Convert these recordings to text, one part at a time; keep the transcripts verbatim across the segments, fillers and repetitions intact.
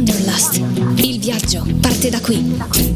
Wanderlust. Il viaggio parte da qui.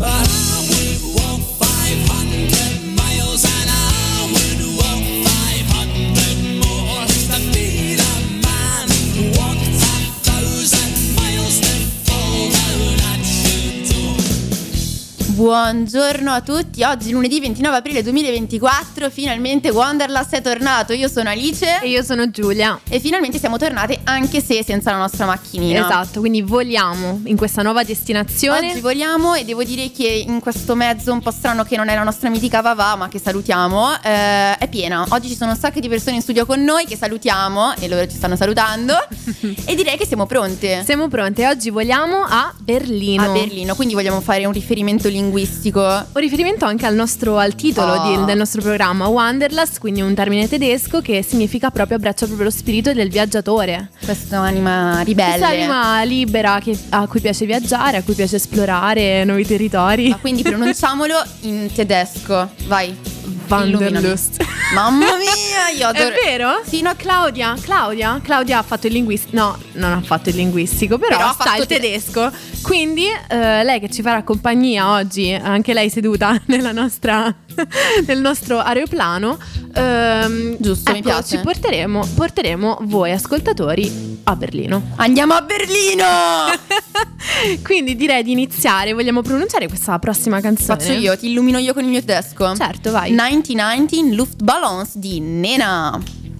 Buongiorno a tutti, oggi lunedì ventinove aprile duemilaventiquattro, finalmente Wanderlust è tornato. Io sono Alice e io sono Giulia e finalmente siamo tornate anche se senza la nostra macchinina. Esatto, quindi voliamo in questa nuova destinazione. Oggi voliamo e devo dire che in questo mezzo un po' strano che non è la nostra mitica Vavà, ma che salutiamo, eh, è piena. Oggi ci sono un sacco di persone in studio con noi che salutiamo e loro ci stanno salutando e direi che siamo pronte. Siamo pronte, oggi voliamo a Berlino. A Berlino, quindi vogliamo fare un riferimento linguistico. Un riferimento anche al nostro al titolo oh. di, del nostro programma, Wanderlust, quindi un termine tedesco che significa proprio abbraccia proprio lo spirito del viaggiatore. Questa anima ribelle, questa anima libera che, a cui piace viaggiare, a cui piace esplorare nuovi territori. Ma quindi pronunciamolo in tedesco, vai. Wanderlust. Mamma mia, io adoro. È vero? Sì, no, Claudia, Claudia, Claudia ha fatto il linguistico. No, non ha fatto il linguistico, però, però sta il tedesco. Quindi eh, lei che ci farà compagnia oggi, anche lei seduta nella nostra nel nostro aeroplano, ehm, giusto, ecco, mi piace. Ci porteremo, porteremo voi ascoltatori a Berlino. Andiamo a Berlino! Quindi direi di iniziare. Vogliamo pronunciare questa prossima canzone? Faccio io, ti illumino io con il mio tedesco. Certo, vai. millenovecentonovantanove Luftballons di Nena.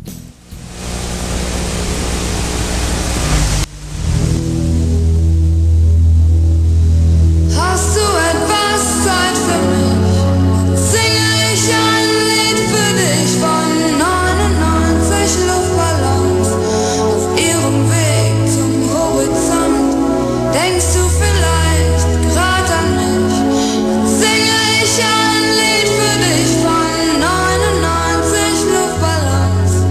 Hast du etwas Zeit für mich? Singe ich ein Lied für dich von neunundneunzig Luftballons auf ihrem Weg zum Horizont. Denkst du vielleicht grad an mich? Singe ich ein Lied für dich von neunundneunzig Luftballons.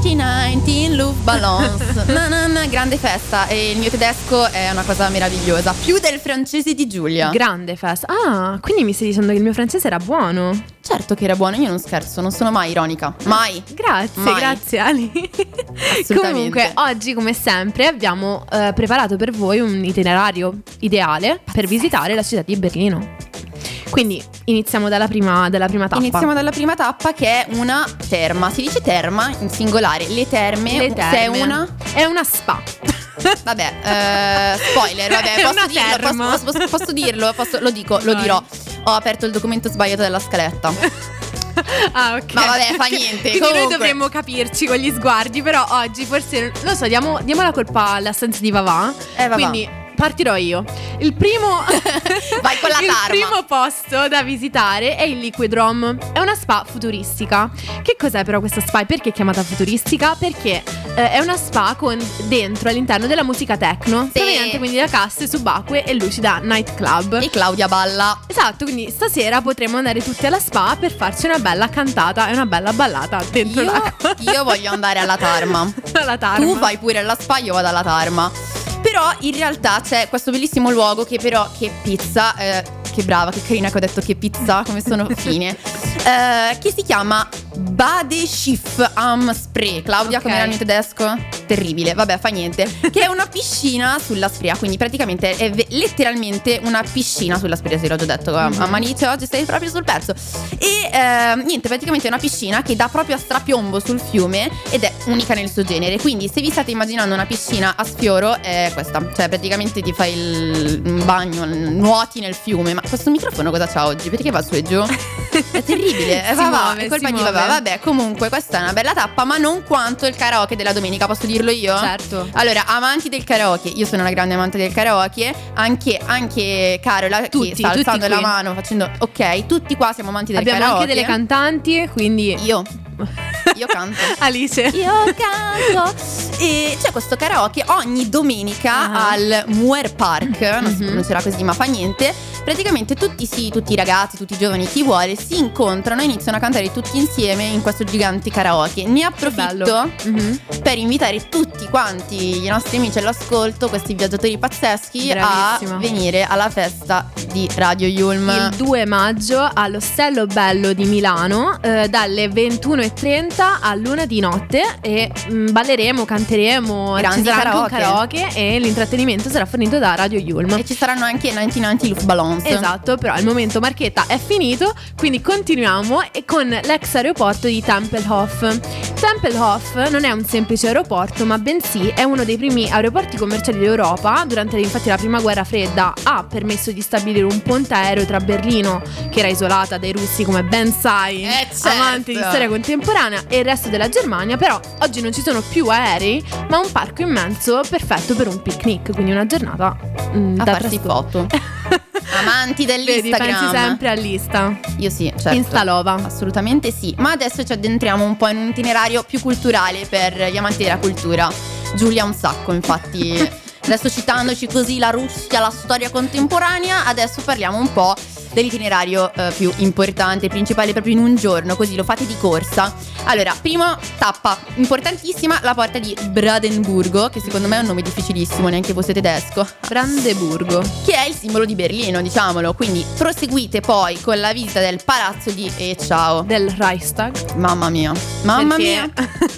millenovecento Luftballons. na, na, na, grande festa. E il mio tedesco è una cosa meravigliosa, più del francese di Giulia. Grande festa. Ah, quindi mi stai dicendo che il mio francese era buono? Certo che era buono, io non scherzo, non sono mai ironica. Mai. Grazie, Mai. grazie Ali. Assolutamente. Comunque, oggi come sempre abbiamo eh, preparato per voi un itinerario ideale per visitare la città di Berlino. Quindi iniziamo dalla prima, dalla prima tappa. Iniziamo dalla prima tappa, che è una terma. Si dice terma in singolare. Le terme, Le terme. se è una... È una spa. Vabbè, eh, spoiler, vabbè, È posso una dirlo, terma. posso, posso, posso dirlo, posso- lo dico, lo Vai. dirò. Ho aperto il documento sbagliato della scaletta. Ah, ok. Ma vabbè, fa niente. Quindi Comunque, noi dovremmo capirci con gli sguardi. Però oggi forse, non lo so, diamo, diamo la colpa all'assenza di Vavà. Eh, Vavà. Quindi partirò io. Il primo Vai con la Il tarma. primo posto da visitare è il Liquidrom. È una spa futuristica. Che cos'è però questa spa e perché è chiamata futuristica? Perché eh, è una spa con dentro all'interno della musica techno, Sì. proveniente quindi da casse subacquee e luci da nightclub. E Claudia balla. Esatto, quindi stasera potremo andare tutti alla spa per farci una bella cantata e una bella ballata dentro Io, l'acqua. io voglio andare alla tarma. La tarma. Tu vai pure alla spa, io vado alla tarma. Però in realtà c'è questo bellissimo luogo che però, che pizza, eh, che brava, che carina che ho detto che pizza, come sono fine, eh, che si chiama Badeschiff am Spree. Claudia, Ok. come era il mio tedesco? Terribile, vabbè, fa niente. Che è una piscina sulla Sprea, quindi praticamente è ve- letteralmente una piscina sulla Sprea, se l'ho già detto. Mhm. Mamma dice, oggi stai proprio sul pezzo. E eh, niente, praticamente è una piscina che dà proprio a strapiombo sul fiume ed è unica nel suo genere. Quindi se vi state immaginando una piscina a sfioro, è questa. Cioè praticamente ti fai il un bagno, nuoti nel fiume. Ma questo microfono cosa c'ha oggi? Perché va su e giù? È terribile. Eh, Si va, va, muove, è colpa si di muove. Vabbè, vabbè, comunque questa è una bella tappa, ma non quanto il karaoke della domenica, posso dirlo io? Certo. Allora, amanti del karaoke, io sono una grande amante del karaoke, anche, anche Carola Tutti, che sta tutti alzando la qui. mano facendo ok, tutti qua siamo amanti del Abbiamo karaoke. anche delle cantanti, quindi Io, io canto. Alice. Io canto. E c'è questo karaoke ogni domenica Ah. al Muir Park, non si Mhm. pronuncerà così ma fa niente. Praticamente tutti, sì, tutti i ragazzi, tutti i giovani, chi vuole, si incontrano e iniziano a cantare tutti insieme in questo gigante karaoke. Ne approfitto bello. Mhm. per invitare tutti quanti i nostri amici all'ascolto, questi viaggiatori pazzeschi, Bravissima. a venire alla festa di Radio Yulm. Il due maggio all'Ostello Bello di Milano, eh, dalle ventuno e trenta all'una di notte, e mh, balleremo, canteremo, Grandi ci sarà anche un karaoke. karaoke e l'intrattenimento sarà fornito da Radio Yulm. E ci saranno anche novantanovanta Luftballons. Esatto, però il momento marchetta è finito, quindi continuiamo e con l'ex aeroporto di Tempelhof. Tempelhof non è un semplice aeroporto, ma bensì è uno dei primi aeroporti commerciali d'Europa. Durante infatti la prima guerra fredda ha permesso di stabilire un ponte aereo tra Berlino, che era isolata dai russi come ben sai, Eh, certo. amanti di storia contemporanea, e il resto della Germania. Però oggi non ci sono più aerei, ma un parco immenso perfetto per un picnic, quindi una giornata mm, A da farsi trascorrere. foto. Amanti Vedi, dell'Instagram. pensi sempre all'Insta. Io sì, certo. Instalova. Assolutamente sì. Ma adesso ci addentriamo un po' in un itinerario più culturale per gli amanti della cultura. Giulia un sacco, infatti. Adesso citandoci così la Russia, la storia contemporanea, adesso parliamo un po' dell'itinerario eh, più importante, principale proprio in un giorno, così lo fate di corsa. Allora, prima tappa importantissima, la porta di Brandenburgo, che secondo me è un nome difficilissimo, neanche fosse tedesco, Brandeburgo. che è il simbolo di Berlino, diciamolo. Quindi proseguite poi con la visita del palazzo di e ciao. Del Reichstag. Mamma mia, mamma Perché mia.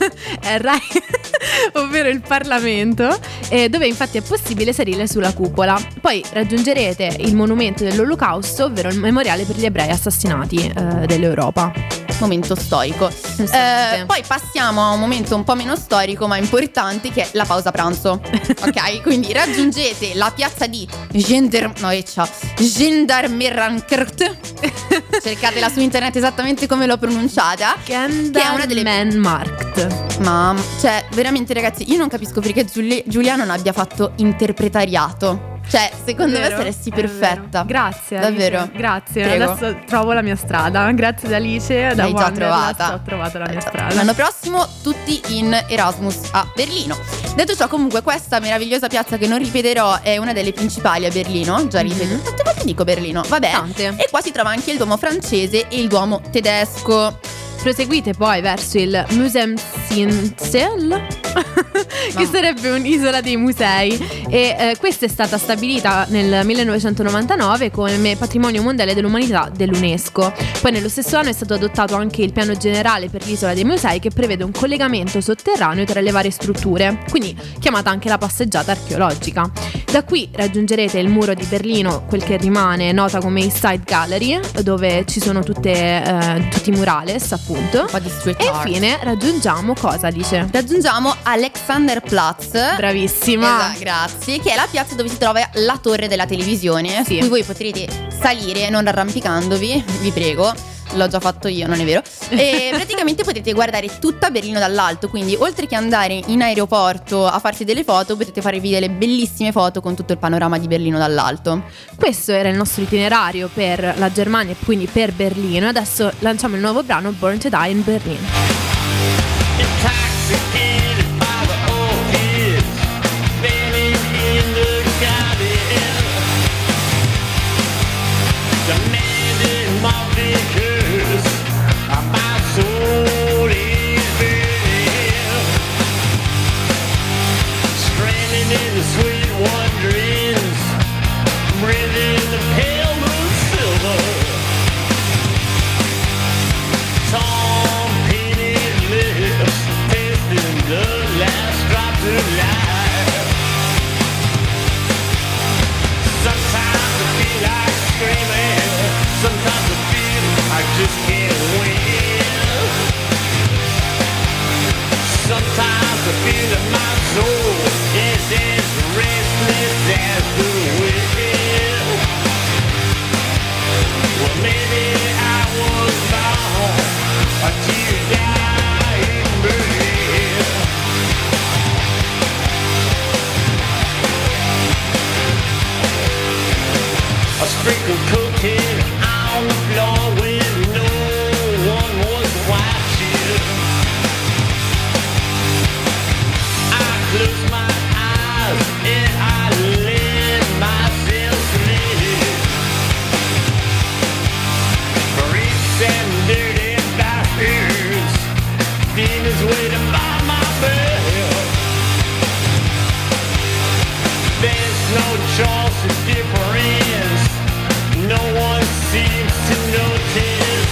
è il Reich, ovvero il Parlamento, eh, dove infatti è possibile salire sulla cupola. Poi raggiungerete il monumento dell'Olocausto, ovvero il memoriale per gli ebrei assassinati eh, dell'Europa. Momento storico. Esattamente. Eh, poi passiamo a un momento un po' meno storico ma importante, che è la pausa pranzo. Ok, quindi raggiungete la piazza di Gender... no, eccia, Gendarmerankert. Cercatela su internet esattamente come l'ho pronunciata. Che è una delle- Gendarmenmarkt. Ma, cioè, veramente ragazzi, io non capisco perché Giuli- Giulia non abbia fatto interpretariato. Cioè, secondo me Vero, saresti è vero. perfetta. Grazie Alice, Davvero. grazie. Prego. Adesso trovo la mia strada. Grazie ad Alice, da L'hai già Wanderlust, trovata. ho trovato la mia Eh, strada. L'anno prossimo tutti in Erasmus a Berlino. Detto ciò, comunque questa meravigliosa piazza, che non ripeterò, è una delle principali a Berlino. Già ripeto, Mhm. quante volte dico Berlino? Vabbè. Tante. E qua si trova anche il Duomo francese e il Duomo tedesco. Proseguite poi verso il Museumsinsel, che sarebbe un'isola dei musei, e eh, questa è stata stabilita nel millenovecentonovantanove come patrimonio mondiale dell'umanità dell'UNESCO. Poi nello stesso anno è stato adottato anche il piano generale per l'isola dei musei, che prevede un collegamento sotterraneo tra le varie strutture, quindi chiamata anche la passeggiata archeologica. Da qui raggiungerete il muro di Berlino, quel che rimane, nota come East Side Gallery, dove ci sono tutte, eh, tutti i murales, appunto. Un po' di street E art. infine raggiungiamo cosa, dice? Raggiungiamo Alexanderplatz. Bravissima. Esatto, grazie. Che è la piazza dove si trova la torre della televisione, Sì. su cui voi potrete salire non arrampicandovi, vi prego. L'ho già fatto io, non è vero. E praticamente potete guardare tutta Berlino dall'alto. Quindi oltre che andare in aeroporto a farsi delle foto, potete farvi delle bellissime foto con tutto il panorama di Berlino dall'alto. Questo era il nostro itinerario per la Germania e quindi per Berlino. Adesso lanciamo il nuovo brano Born to Die in Berlin. Intoxicated by the old kids, bailing in the garden, demanding more because my soul is burning, stranded in the sweet wonderings, breathing the pale moon silver. Tom painted lips, tasting the last drops of life. Sometimes I feel like screaming, sometimes I feel I just can't win. Sometimes I feel that my soul is as restless as the wind. Well, maybe I was born to die in Berlin. I sprinkled cocaine on the floor when no one was watching. I closed my eyes and I let myself sleep. Freaks and dirty bastards, demons waiting by my bed. There's no choice of difference, no one seems to notice.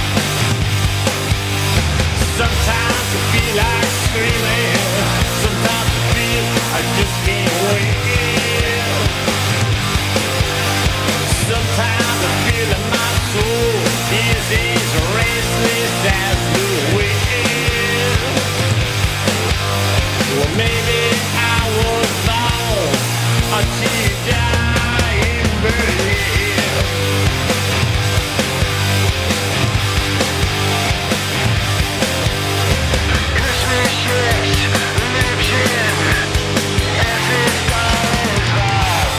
Sometimes I feel like screaming, sometimes I feel I just can't wait. Sometimes I feel that my soul is as restless as the wind. Well, maybe I was born to die in Berlin. Christmas ships, religion, every star is off.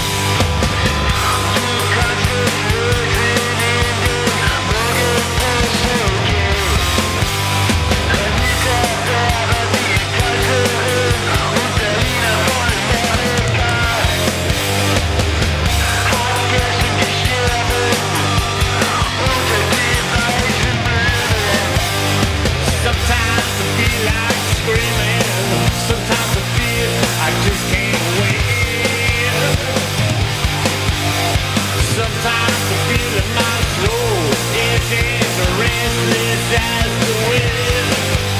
Two countries in the broken person game. Every time that I see a country, un Berliner von Amerika. Vergessen die Sterben unter den weißen Blumen. Sometimes I feel like screaming, sometimes I feel I just can't wait. Sometimes I feel that my soul is as restless as the wind.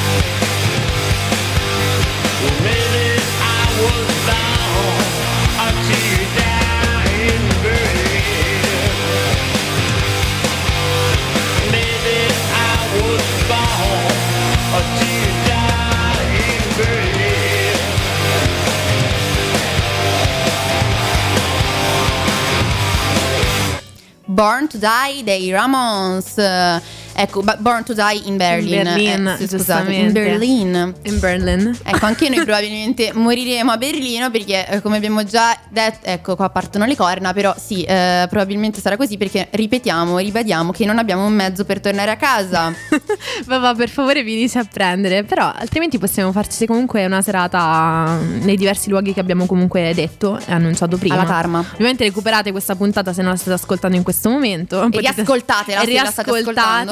Well, maybe I was born to die in Berlin. Maybe I was born to die in Berlin. Born to Die dei Ramones. Ecco, ba- Born to Die in Berlin. In Berlin, Eh, sì, scusate, giustamente. in Berlin. In Berlin. Ecco, anche noi probabilmente moriremo a Berlino perché, eh, come abbiamo già detto, ecco, qua partono le corna, però sì, eh, probabilmente sarà così perché ripetiamo, ribadiamo che non abbiamo un mezzo per tornare a casa. Papà, per favore venite a prendere. Però altrimenti possiamo farci comunque una serata nei diversi luoghi che abbiamo comunque detto e annunciato prima. Alla Tarma. Ovviamente recuperate questa puntata se non la state ascoltando in questo momento. E riascoltatela e se la state riascoltate, ascoltando.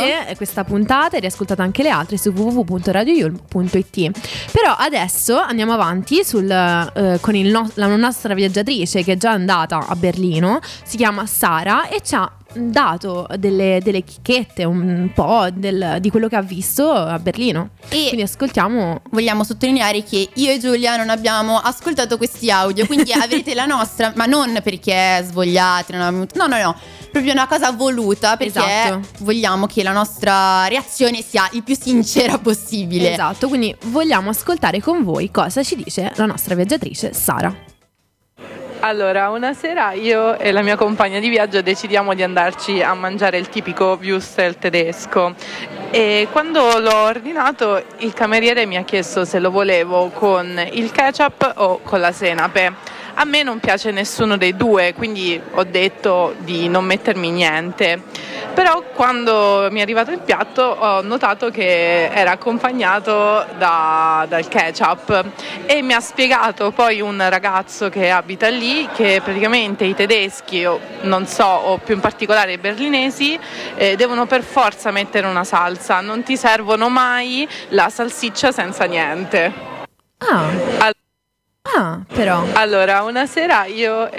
riascoltate questa puntata e riascoltate anche le altre su w w w punto radio yulm punto i t. Però adesso andiamo avanti sul, eh, con il no- la nostra viaggiatrice che è già andata a Berlino, si chiama Sara e ci ha dato delle, delle chicchette un po' del, di quello che ha visto a Berlino. E quindi ascoltiamo. vogliamo sottolineare che io e Giulia non abbiamo ascoltato questi audio, quindi avrete la nostra, ma non perché svogliate, non abbiamo, no no no, proprio una cosa voluta, perché Esatto. vogliamo che la nostra reazione sia il più sincera possibile. Esatto, quindi vogliamo ascoltare con voi cosa ci dice la nostra viaggiatrice Sara. Allora, una sera io e la mia compagna di viaggio decidiamo di andarci a mangiare il tipico Würstel tedesco e quando l'ho ordinato il cameriere mi ha chiesto se lo volevo con il ketchup o con la senape. A me non piace nessuno dei due, quindi ho detto di non mettermi niente. Però quando mi è arrivato il piatto ho notato che era accompagnato da, dal ketchup e mi ha spiegato poi un ragazzo che abita lì che praticamente i tedeschi, o non so, o più in particolare i berlinesi, eh, devono per forza mettere una salsa, non ti servono mai la salsiccia senza niente. Ah, Al- ah però. allora, una sera io...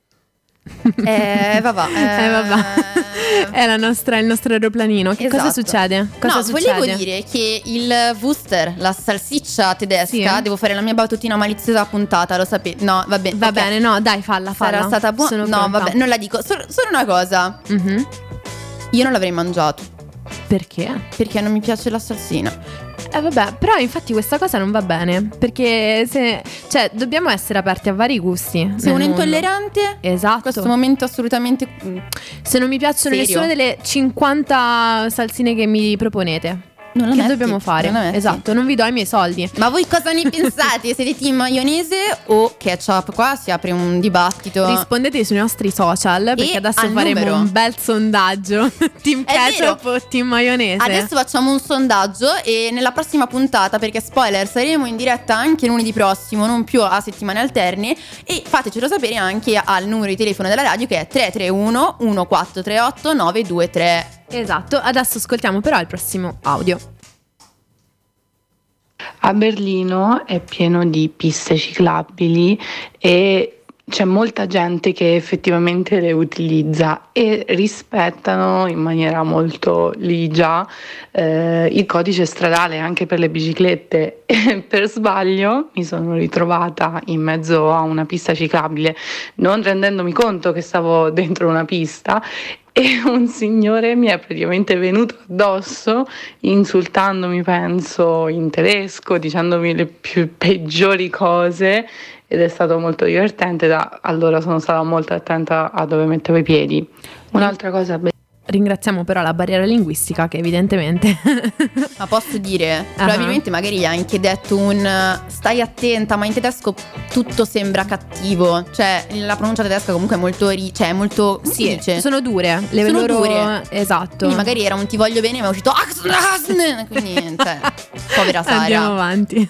Eh, vabbè, Eh, vabbè. È la nostra, il nostro aeroplanino. Che cosa Esatto. succede? Cosa no, succede? volevo dire che il Wurster, la salsiccia tedesca, Sì, eh? devo fare la mia battutina maliziosa puntata, lo sapete? No, vabbè. Va ok. bene, no, dai, falla, falla. Sarà stata buona. Sono No, pronta. vabbè, non la dico. Solo, solo una cosa. Mhm. Io non l'avrei mangiato Perché? perché non mi piace la salsina. Eh vabbè, però infatti questa cosa non va bene. Perché se, cioè, dobbiamo essere aperti a vari gusti. Se nel uno è mondo. intollerante, in Esatto. questo momento assolutamente. mm, Se non mi piacciono Serio? nessuna delle cinquanta salsine che mi proponete, Non la che metti, dobbiamo fare? non la metti. Esatto, non vi do i miei soldi. Ma voi cosa ne pensate? Siete team maionese o ketchup? Qua si apre un dibattito. Rispondete sui nostri social, perché E adesso al faremo numero. un bel sondaggio. Team È ketchup vero. o team maionese? Adesso facciamo un sondaggio e nella prossima puntata, perché spoiler, saremo in diretta anche lunedì prossimo, non più a settimane alterne, e fatecelo sapere anche al numero di telefono della radio che è tre tre uno uno quattro tre otto nove due tre. Esatto, adesso ascoltiamo però il prossimo audio. A Berlino è pieno di piste ciclabili e c'è molta gente che effettivamente le utilizza e rispettano in maniera molto ligia eh, il codice stradale anche per le biciclette. E per sbaglio mi sono ritrovata in mezzo a una pista ciclabile, non rendendomi conto che stavo dentro una pista, e un signore mi è praticamente venuto addosso insultandomi, penso in tedesco, dicendomi le più peggiori cose, ed è stato molto divertente. Da allora sono stata molto attenta a dove mettevo i piedi. Un'altra cosa be- Ringraziamo però la barriera linguistica che evidentemente Ma posso dire, Ah. probabilmente magari gli ha anche detto un stai attenta, ma in tedesco tutto sembra cattivo. Cioè la pronuncia tedesca comunque è molto ri- cioè è molto come si sì, dice? sono dure. Le Sono loro... dure. Esatto. Quindi magari era un ti voglio bene, ma è uscito quindi cioè, povera Sara. Andiamo avanti.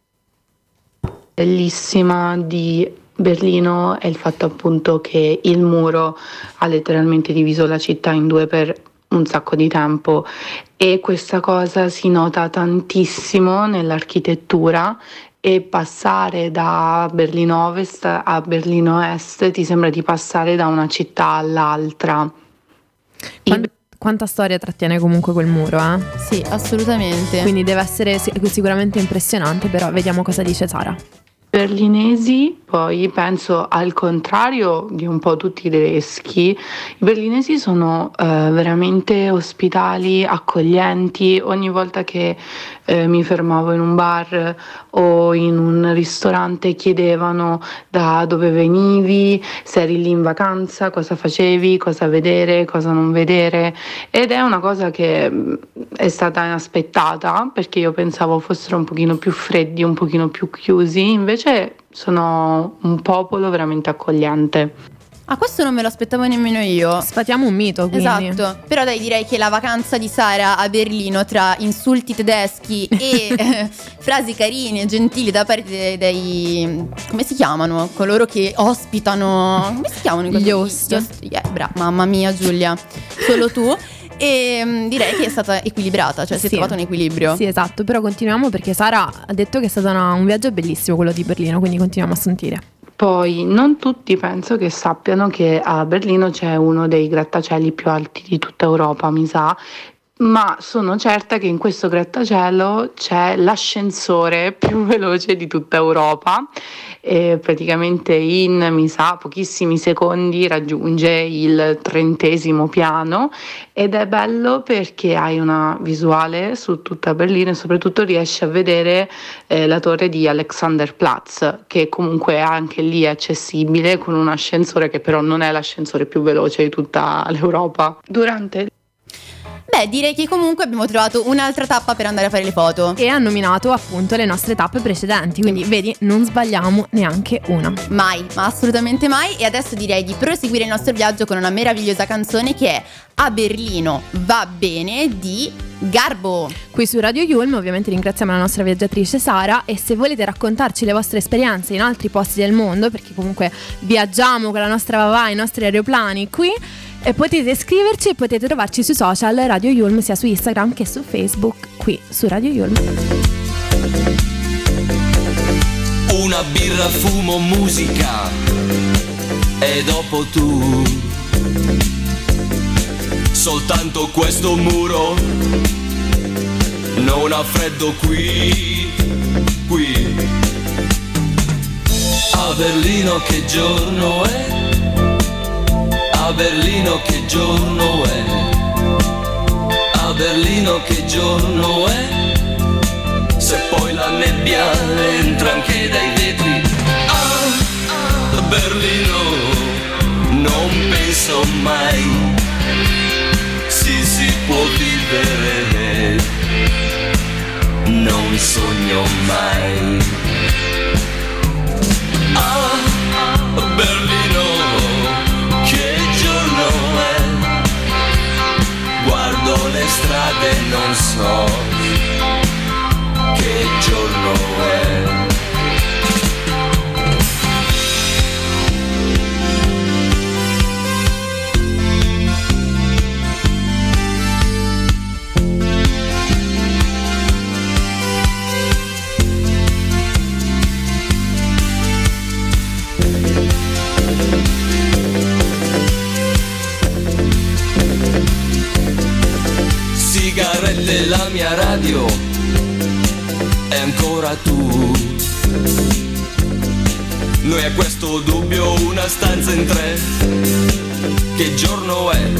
bellissima di Berlino è il fatto appunto che il muro ha letteralmente diviso la città in due per un sacco di tempo, e questa cosa si nota tantissimo nell'architettura, e passare da Berlino Ovest a Berlino Est ti sembra di passare da una città all'altra. Quan- Quanta storia trattiene comunque quel muro, eh? Sì, assolutamente. Quindi deve essere sic- sicuramente impressionante, però vediamo cosa dice Sara. Berlinesi, poi penso al contrario di un po' tutti i tedeschi, i berlinesi sono eh, veramente ospitali, accoglienti. Ogni volta che eh, mi fermavo in un bar o in un ristorante chiedevano da dove venivi, se eri lì in vacanza, cosa facevi, cosa vedere, cosa non vedere, ed è una cosa che mh, è stata inaspettata, perché io pensavo fossero un pochino più freddi, un pochino più chiusi, invece sono un popolo veramente accogliente. Ah, questo non me lo aspettavo nemmeno io. Sfatiamo un mito, quindi. Esatto, però dai, direi che la vacanza di Sara a Berlino, tra insulti tedeschi e eh, frasi carine e gentili da parte dei, dei come si chiamano? Coloro che ospitano, come si chiamano? in questo- Gli host. Gli host- eh, bra- mamma mia Giulia, solo tu. e mh, direi che è stata equilibrata, cioè si è Sì. trovato un equilibrio. Sì, esatto, però continuiamo perché Sara ha detto che è stato una- un viaggio bellissimo quello di Berlino, quindi continuiamo a sentire. Poi non tutti penso che sappiano che a Berlino c'è uno dei grattacieli più alti di tutta Europa, mi sa, ma sono certa che in questo grattacielo c'è l'ascensore più veloce di tutta Europa e praticamente in, mi sa, pochissimi secondi raggiunge il trentesimo piano ed è bello perché hai una visuale su tutta Berlino e soprattutto riesci a vedere eh, la torre di Alexanderplatz, che comunque anche lì è accessibile con un ascensore che però non è l'ascensore più veloce di tutta l'Europa. Durante Beh, direi che comunque abbiamo trovato un'altra tappa per andare a fare le foto. E ha nominato appunto le nostre tappe precedenti, quindi vedi, non sbagliamo neanche una. Mai, ma assolutamente mai. E adesso direi di proseguire il nostro viaggio con una meravigliosa canzone che è A Berlino va bene di Garbo. Qui su Radio Yulm ovviamente ringraziamo la nostra viaggiatrice Sara e se volete raccontarci le vostre esperienze in altri posti del mondo, perché comunque viaggiamo con la nostra Vavà, i nostri aeroplani qui, e potete scriverci e potete trovarci sui social Radio Yulm sia su Instagram che su Facebook qui su Radio Yulm. Una birra, fumo, musica e dopo tu. Soltanto questo muro non ha freddo qui, qui. A Berlino che giorno è? A Berlino che giorno è? A Berlino che giorno è? Se poi la nebbia entra anche dai vetri. Ah, a Berlino non penso mai si si può vivere, non sogno mai. Ah, a Berlino che giorno è? Guardo le strade e non so che giorno è. Sigarette, la mia radio è ancora tu. Noi a questo dubbio una stanza in tre. Che giorno è?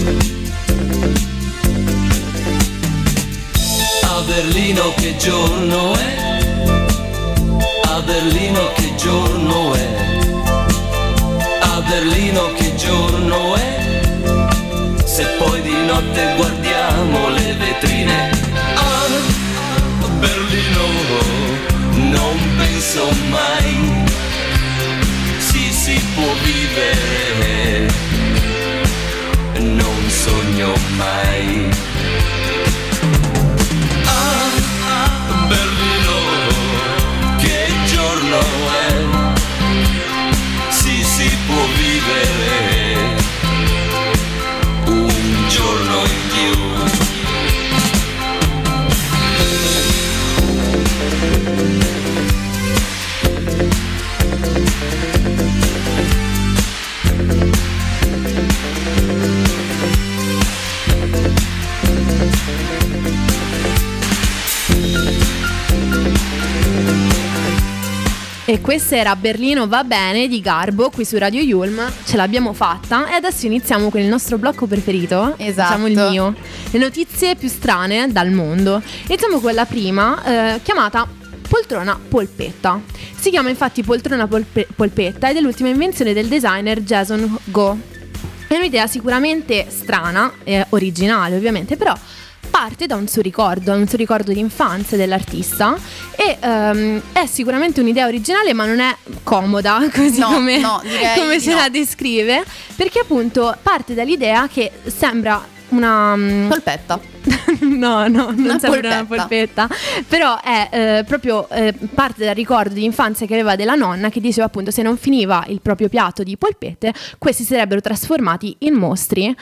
A Berlino che giorno è? A Berlino che giorno è? A Berlino che giorno è? Se poi di notte guardiamo le vetrine. Ah, a Berlino non penso mai si si può vivere, non sogno mai. Ah, a Berlino che giorno è? Si si può vivere un giorno in più. E questa era Berlino va bene di Garbo qui su Radio Yulm. Ce l'abbiamo fatta e adesso iniziamo con il nostro blocco preferito. Esatto. Diciamo il mio. Le notizie più strane dal mondo. Iniziamo con la prima, eh, chiamata poltrona polpetta. Si chiama infatti poltrona polpe- polpetta ed è l'ultima invenzione del designer Jason Go. È un'idea sicuramente strana e originale ovviamente, però parte da un suo ricordo, un suo ricordo di infanzia dell'artista e um, è sicuramente un'idea originale ma non è comoda così No, come, no, direi come di ce no. la descrive, perché appunto parte dall'idea che sembra una um, Polpetta. no, no, non Una sembra una polpetta. polpetta, però è eh, proprio eh, parte dal ricordo di infanzia che aveva della nonna, che diceva appunto se non finiva il proprio piatto di polpette, questi si sarebbero trasformati in mostri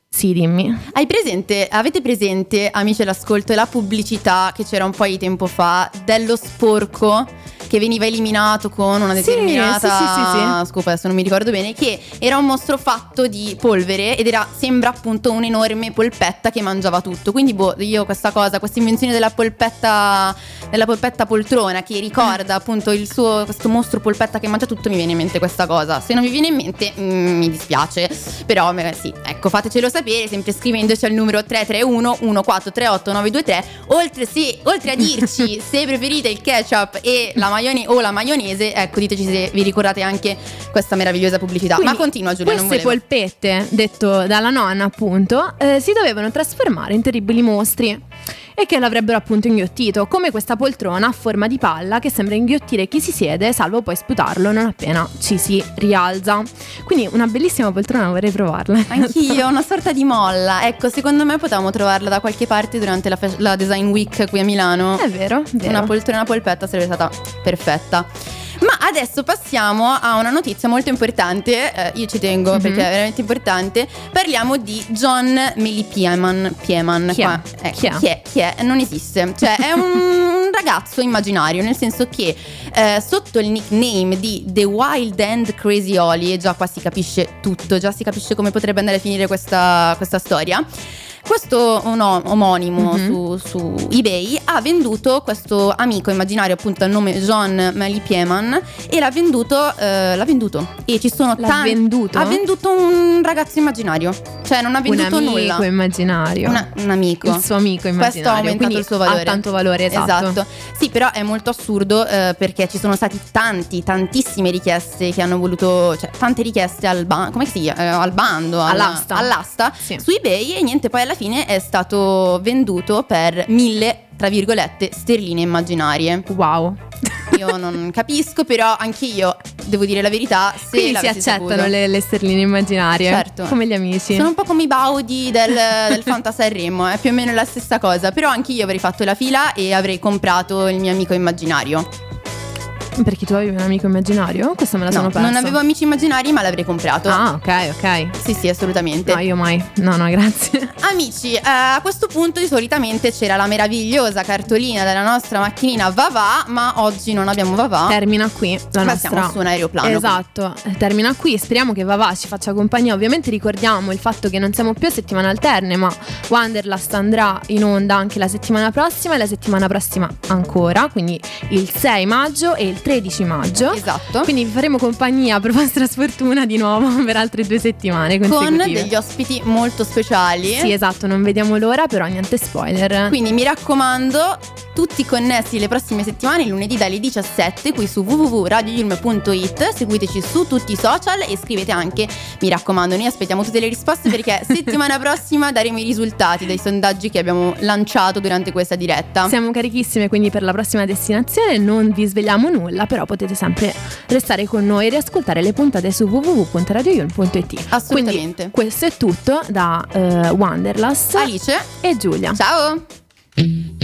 Sì, dimmi. Hai presente, avete presente, amici all'ascolto, la pubblicità che c'era un po' di tempo fa dello sporco che veniva eliminato con una Sì, determinata sì, sì, sì, sì. scopa, adesso non mi ricordo bene, che era un mostro fatto di polvere ed era, sembra appunto un'enorme polpetta che mangiava tutto. Quindi boh, io questa cosa, questa invenzione della polpetta, della polpetta poltrona che ricorda appunto il suo, questo mostro polpetta che mangia tutto, mi viene in mente questa cosa. Se non vi viene in mente mm, mi dispiace, però eh, sì, ecco, fatecelo sapere sempre scrivendoci al numero tre tre uno uno quattro tre otto nove due tre. Oltre, sì, oltre a dirci se preferite il ketchup e la maionese o la maionese, ecco, diteci se vi ricordate anche questa meravigliosa pubblicità. Quindi, ma continua, Giulia, non queste volevo. polpette, detto dalla nonna appunto, eh, si dovevano trasformare in terribili mostri e che l'avrebbero appunto inghiottito, come questa poltrona a forma di palla che sembra inghiottire chi si siede, salvo poi sputarlo non appena ci si rialza. Quindi una bellissima poltrona, vorrei provarla. Anch'io, una sorta di molla. Ecco, secondo me potevamo trovarla da qualche parte durante la, fe- la Design Week qui a Milano. È vero, vero. Una poltrona polpetta sarebbe stata perfetta. Ma adesso passiamo a una notizia molto importante, eh, io ci tengo Mhm. perché è veramente importante. Parliamo di John Meli Pieman. Pieman Chi è? qua. Eh, Chi è? Chi è? Chi è? Non esiste. Cioè è un ragazzo immaginario, nel senso che eh, sotto il nickname di The Wild and Crazy Oli, e già qua si capisce tutto, già si capisce come potrebbe andare a finire questa, questa storia. Questo ono- omonimo Mhm. su, su eBay ha venduto questo amico immaginario, appunto al nome John Meli Pieman, e l'ha venduto, eh, l'ha venduto e ci sono L'ha tanti. venduto? Ha venduto un ragazzo immaginario, cioè non ha venduto un amico nulla. immaginario. Una- un amico. Il suo amico immaginario. Questo ha aumentato quindi il suo valore. ha tanto valore, esatto. Sì, però è molto assurdo eh, perché ci sono stati tanti, tantissime richieste che hanno voluto, cioè tante richieste al, ba- come si chiama? Eh, al bando, alla- All'asta. all'asta Sì. su eBay, e niente, poi alla fine è stato venduto per mille, tra virgolette, sterline immaginarie. Wow. Io non capisco, però anche io devo dire la verità, se Quindi si l'avessi accettano saputo. le, le sterline immaginarie. Certo. Come gli amici. Sono un po' come i Baudi del, del Fanta Sanremo, è più o meno la stessa cosa. Però anche io avrei fatto la fila e avrei comprato il mio amico immaginario. Perché tu avevi un amico immaginario? Questa me la No, sono persa. non avevo amici immaginari, ma l'avrei comprato. Ah, ok, ok. Sì, sì, assolutamente. No, io mai. No, no, grazie. Amici, eh, a questo punto di solitamente c'era la meravigliosa cartolina della nostra macchinina Vavà, ma oggi non abbiamo Vavà. Termina qui la Ma nostra. siamo su un aeroplano. Esatto, termina qui. Speriamo che Vavà ci faccia compagnia. Ovviamente ricordiamo il fatto che non siamo più a settimane alterne, ma Wanderlust andrà in onda anche la settimana prossima e la settimana prossima ancora, quindi il sei maggio e il tredici maggio. Esatto. Quindi vi faremo compagnia per vostra sfortuna di nuovo per altre due settimane Con consecutive. degli ospiti molto speciali. Sì, esatto, non vediamo l'ora, però niente spoiler. Quindi mi raccomando, tutti connessi le prossime settimane, lunedì dalle diciassette, qui su w w w punto radio yulm punto i t. Seguiteci su tutti i social e scrivete anche, mi raccomando, noi aspettiamo tutte le risposte perché settimana prossima daremo i risultati dei sondaggi che abbiamo lanciato durante questa diretta. Siamo carichissime, quindi per la prossima destinazione non vi svegliamo nulla, però potete sempre restare con noi e riascoltare le puntate su w w w punto radio yulm punto i t. Assolutamente. Quindi questo è tutto da eh, Wanderlust, Alice e Giulia. Ciao.